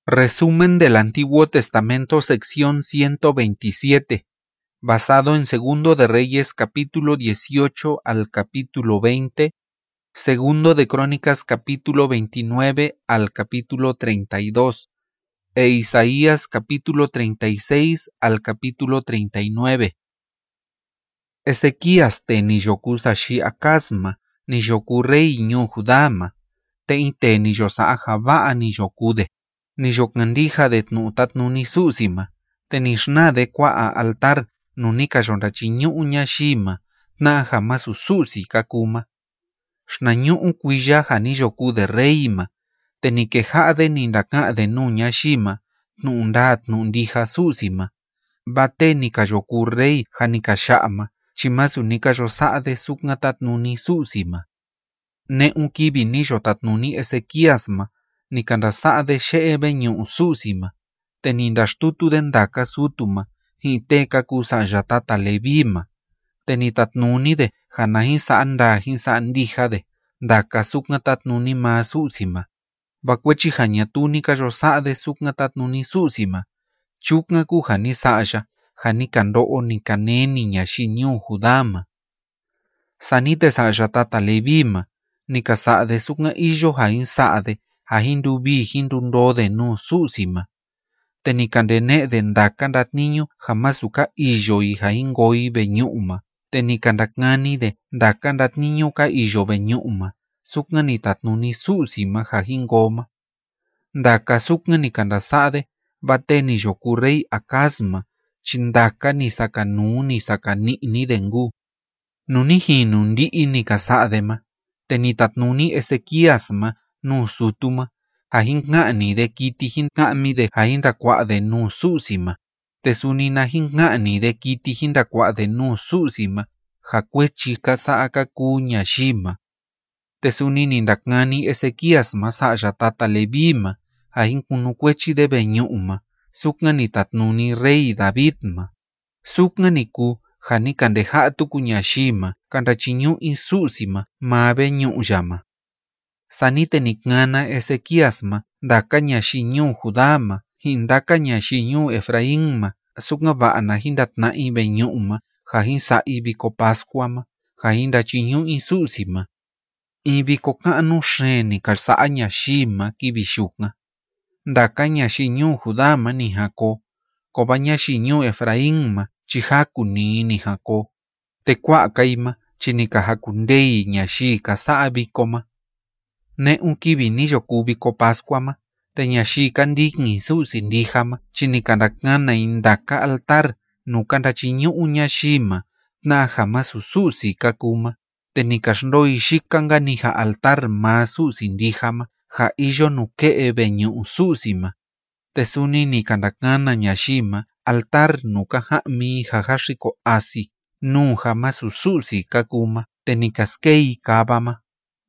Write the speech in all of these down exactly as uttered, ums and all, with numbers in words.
Resumen del Antiguo Testamento, sección ciento veintisiete, basado en Segundo de Reyes capítulo dieciocho al capítulo veinte, Segundo de Crónicas capítulo veintinueve al capítulo treinta y dos, e Isaías capítulo treinta y seis al capítulo treinta y nueve. Ezequías te niyoku sashi akasma, niyoku rey ñu Judama, te ite niyosa ajaba niyokude. Niyoknandija de tnutat nuni susima, tenishna de kwa altar nunika jonrachiñu ñashima, na jamasu susi kakuma. Shnañu kuija janiyoku de reima, tenikejade nindakade nu ñashima, tnundat nundija susima. Bate nikayoku rey janikashama, chimasu nikayosade suknatat nuni susima. Ne unkibi niyotat nuni Ezequiasma, nikandasade sheebe ñu susima, tenindashtutu dendaka sutuma, hiteka kusayatata levima, tenitatnuni de janahin saandahin saandijade, daka suknatatnuni ma susima, bakwechi janyatuni kayosade suknatatnuni susima, chuknaku janisaya, janikandoo nikaneni ñashiñu Judama. Sanite sayatata levima, nikasade sukna iyo jain sade, Ahindubi hindundode nu susima. Tenikandene de ndakandat niño jamasuka iyo y haingoi beñuma. Tenikandaknani de ndakandat niño ka iyo beñuma. Sukna nitatnuni susima hahingoma. Ndaka sukna nikandasade bate ni yokurei akasma. Chindaka ni sakanu ni sakani ni dengu. Nuni hinundi nikasadema. Tenitatnuni Ezequiasma nu sutuma, hahin ngani de kiti hin ngami de hahin dakwa de nu susima, tesunina hin ngani de kiti hin dakwa de nu susima, hakwechi kasa akaku ñashima. Tesunini ndakngani Ezequiasma sayatata levima, hahin kunukwechi de beñuma, sukngani tatnuni rey Davidma. Sukngani ku hanikandehatu kuñashima, kandachiñu insusima, ma beñuyama. Sanite nikngana Ezequiasma, daka ñashiñu Judama, hindaka ñashiñu Efraínma, sukna ba'ana hindatna'i beñu'ma, jahin sa'i biko Pascuama, jahin dachiñu insusima. Ibiko ka'nu sheni kalsa'a ñashima kibixukna. Daka ñashiñu Judama ni jako, koba ñashiñu Efraínma, chihakuni ni jako. Tekwa kaima, chinikahakundei ñashi kasa'a bikoma. Ne unkibi niyoku biko Pascuama, teñashi kandikni susi ndijama, chinikandakngana indaka altar, nukandachiñu ñashima, na jamasu susi kakuma, tenikashdoi shikanganiha altar ma susi ndijama, ja iyo nuke'e beñu susima. Tesuni nikandakngana ñashima, altar nukahami jajashiko asi, nu jamasu susi kakuma, tenikaskei kabama.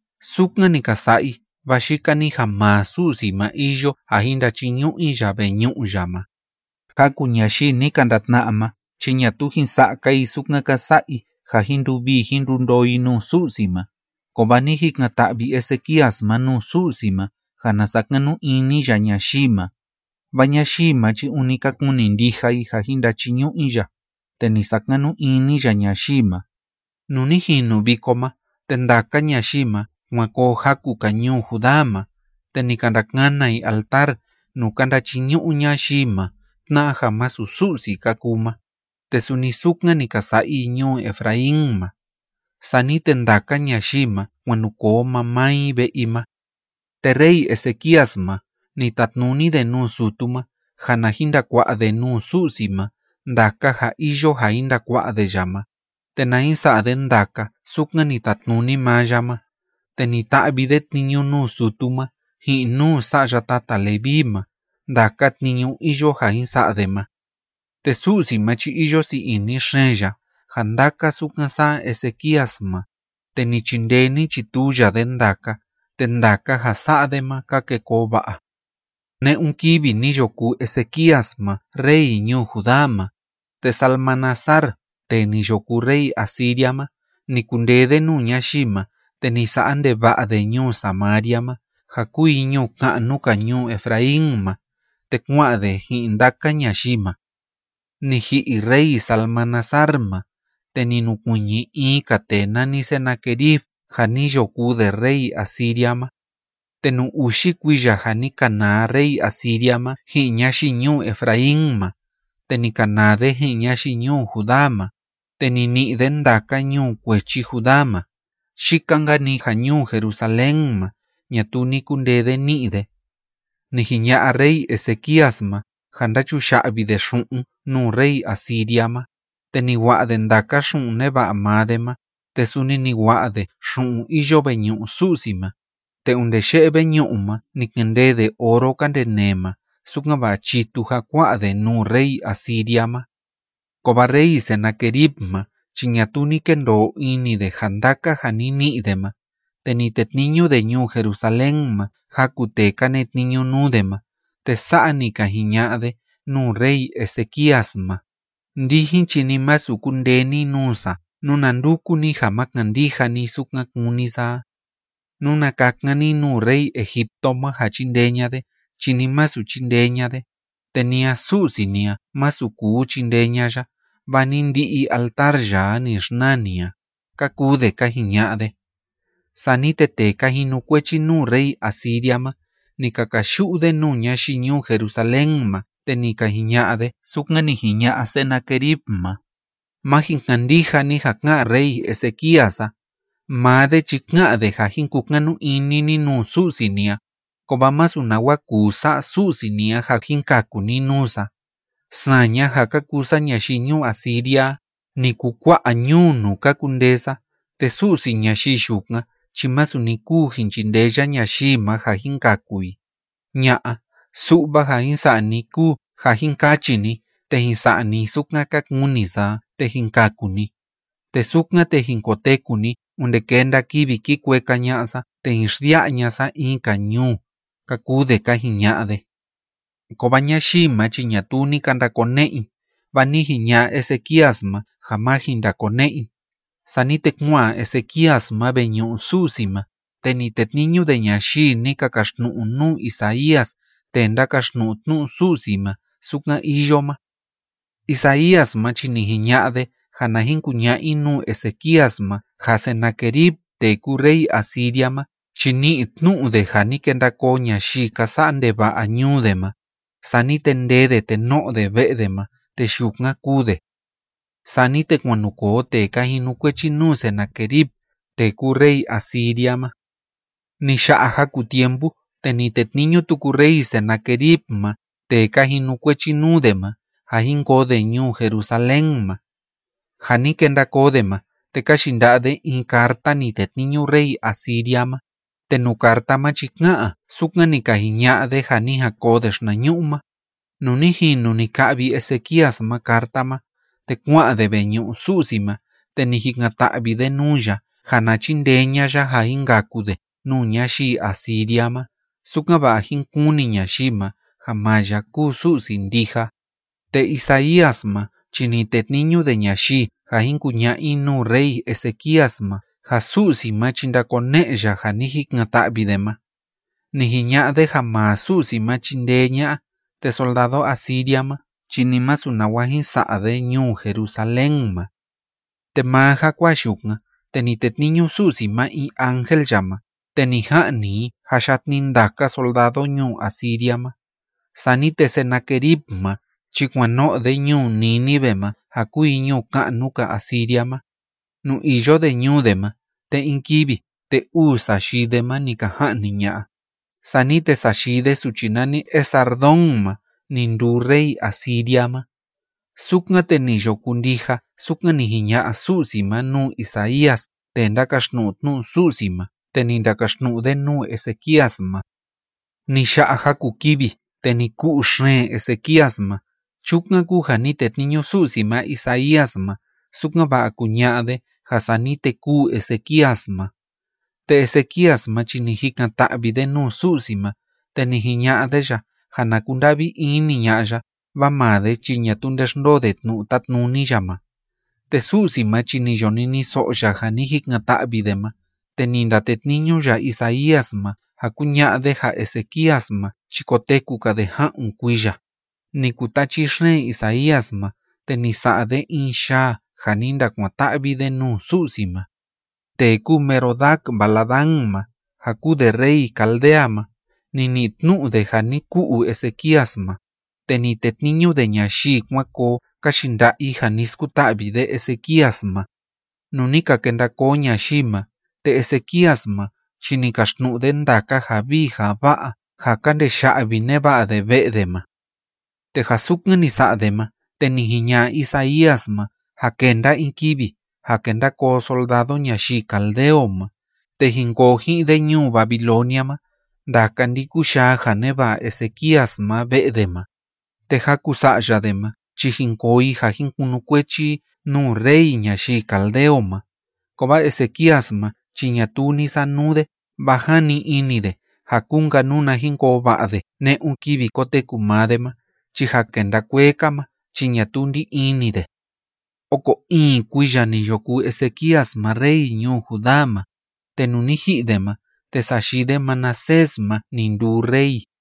Sukna nikasai, bashikani jama susima iyo ahindachiñu iya beñuyama. Kaku ñashi nikandatna'ama, chiñatuhin sa'kai sukna kasai, jahindubi hindundoi nu susima. Kobani hiknatabi Ezequiasma nu susima, janasaknganu ini ya ñashima. Bañashima chi unika kunindijai jahindachiñu iya, tenisaknganu ini ya ñashima. Nunihinu bikoma, tendaka ñashima, Mwako haku kanyu Judama, tenikandaknganai altar, nukandachiñu ñashima, tna jamasu susi kakuma, tesunisukna nikasai ñu Efraínma. Sani tendaka ñashima, wanukoma mai beima. Terei Ezequiasma, nitatnuni de nu sutuma, janahindakwa de nu susima, ndaka ha iyo haindakwa de llama. Tenainsa de ndaka, sukna nitatnuni mayama. Tenitabidet niñu nu sutuma, hi nu sayatata levima, dakat niñu iyo hain sadema. Tesusima chi iyo si ini sheya, handaka suknasa Ezequiasma, tenichindeni chituya dendaka, tendaka hasadema kakekobaa. Ne unkibi niyoku Ezequiasma, rey ñu Judama, tesalmanasar, teniyoku rey Asiriama, nikundede nu ñashima, tenisaan de ba de ñu Samariama, jakui ñu ka'nu kañu Efraínma, te kua'de ji'in ndaka ñaxima. Niji'i rey Salmanasarma, te ni nukuñi in katena ni Senaquerib ja ni yokude rey Asiriama. Te nu uxi kuiya ja ni kana rey Asiriama ji'in ñaxiñu Efraínma, te ni kanade ji'in ñaxiñu Judama, te ni ni'de ndaka ñuu kuechi Judama, xikanga ni ja ñuu Jerusalénma, ñatu ni kundede ni'de. Nijiña'a rey Ezequíasma ja ndachuxa'vide xu'un nuu rey Asiriama, te ni wa'de ndaka xu'un neva'a madema, te suni ni wa'de xu'un iyo veñu'u Su'sima, te unde xe'e veñu'uma ni kendede oro kandenema sukan va'a chitu ja kua'de nuu rey Asiriama. Kova rey Senaqueribma chi ñatu ni kendoo inide ja ndaka ja ni ni'dema, te ni tetniñude ñuu Jerusalénma ja kutee kanetniñu nuudema, te sa'a ni kajiña'de nuu rey Ezequíasma. Ndijin chi ni masu kundeni nuusa nuna ndukuni ja ma kandijani sukan kunisa. Nuna kakani nuu rey Egiptoma ja chindeñade chi ni masu chindeñade, te nia Su'sinia masu kuu chindeñaya, va ni ndi'i altar yaa ni xnania, kakude kajiña'de. Sani te tee kajinukuechi nuu rey Asiriama, ni kakaxu'de nuu ñaxiñu Jerusalénma, te ni kajiña'de sukan ni jiña'a Senaqueribma. Ma jinkandijani ja ka'a rey Ezequíasa, made chi ka'de ja jinkukanu inini nuu Su'sinia, kova masu nawa kuu sa'a Su'sinia ja jinkakuni nuusa. Saña ja kakusa ñaxiñu Asiria, ni kukua'a ñuu nu kakundesa, te Su'si ñaxi yuka chi masu ni kuu jinchindeya ñaxima ja jinkakui. Ña'a, su'va ja jinsa'ani kuu ja jinkachini, te jinsa'ani sukan kakunisa te jinkakuni. Te sukan te jinkotekuni unde kenda kivi kikueka ña'asa te jinxdia'ñasa inka ñuu, kakude kajiña'de. Kova ñaxima chi ñatu ni kandakone'i, va ni jiña'a Ezequíasma ja ma jindakone'i. Sani te kua'a Ezequíasma veñu'u Su'sima, te ni tetniñude ñaxi ni kakaxtnu'u nuu Isaías te ndakaxtnu'u tnu'u Su'sima sukan iyoma. Isaíasma chi ni jiña'de ja na jinkuña'i nuu Ezequíasma ja Senaquerib teku rey Asiriama chi ni'i tnu'ude ja ni kendakoo ñaxi kasa'a ndeva'a ñuudema, sani te ndede te no'de ve'dema te yukan kuude. Sani te kuanukoo tee kajinukuechi nuu Senaquerib teku rey Asiriama. Ni xa'a jaku tiempu te ni tetniñu tuku rey Senaqueribma tee kajinukuechi nuudema ja jinkoode ñuu Jerusalénma. Ja ni kendakoodema te kaxinda'de in carta ni tetniñu rey Asiriama, te nu cartama chi ka'a sukan ni kajiña'de ja ni jakoode xnañu'uma. Nu ni jinu ni ka'vi Ezequíasma cartama, te kua'de veñu'u Su'sima, te ni jinkata'vide nuuya ja na chindeñaya ja jinkakude nuu ñaxi Asiriama, sukan va'a jinkuni ñaxima ja maya kuu Su'si ndija. Te Isaíasma chi ni tetniñude ñaxi ja jinkuña'i nuu rey Ezequíasma ja Su'sima chindakone'ya ja ni jinkata'videma. Ni jiña'de ja maa Su'sima chindeña'a te soldado Asiriama chi ni masu nawa jinsa'de ñuu Jerusalénma. Te maa ja kua yukan te ni tetniñu Su'sima in ángel yama, te ni ja'ni ja xatni ndaka soldado ñuu Asiriama. Sani te Senaqueribma chi kuano'de ñuu Nínivema ja kui ñuu ka'nu ka Asiriama. Nu iyode ñuudema te in kivi te uu saxidema ni ka ja'ni ña'a. Sani te saxide suchi nani Esardónma ni nduu rey Asiriama. Sukan te ni yokundija sukan ni jiña'a Su'sima nuu Isaías te ndakaxtnu'u tnu'u Su'sima te ni ndakaxtnu'ude nuu Ezequíasma. Ni xa'a jaku kivi te ni ku'u xeen Ezequíasma, chukan kuu ja ni tetniñu Su'sima Isaíasma sukan va'a kuña'de ja sani te kuu Ezequíasma. Te Ezequíasma chi ni jikanta'vide nuu Su'sima, te ni jiña'de ya ja na kunda'vi ini ña'ya va made chi ñatu ndexndode tnu'u tatnuni yama. Te Su'sima chi ni yonini so'ya ja ni jikanta'videma, te ni ndatetniñu ya Isaíasma jakuña'de ja Ezequíasma chikotekúkade ja'un kuiya. Nikutachixne Isaíasma te nisa'de in xaa ja nindakuata'vide nuu Su'sima. Teku Merodac Baladanma ja kude rey Caldeama ninitnu'de ja ni ku'u Ezequíasma te nitetniñude ñaxii kuakoo kaxinda'i ja niskuta'vide Ezequíasma. Nu nikakendakoo ñaxima te Ezequíasma chi nikaxtnu'de ndaka ja vii ja va'a ja kandexa'vi neva'de ve'dema. Te ja sukan nisa'dema te nijiña Isaíasma ja kenda in kivi ja kendakoo soldado ñaxii Caldeoma te jinkoo ji'de ñuu Babiloniama ndaka ndikuxaa ja neva'a Ezequíasma ve'dema. Te ja kusa'yadema chi jinkoi ja jinkunukuechi nuu rey ñaxii Caldeoma. Kova Ezequíasma chi ñatuu nisanude vajani inide ja kunka nuna jinkoo va'de ne'un kivi kotekumádema chi ja kendakuékama chi ñatuu ndi inide. Oko íin kuiya niyokuu Ezequíasma rey ñuu Judama te nu niji'dema te saxide Manasésma ninduu rey.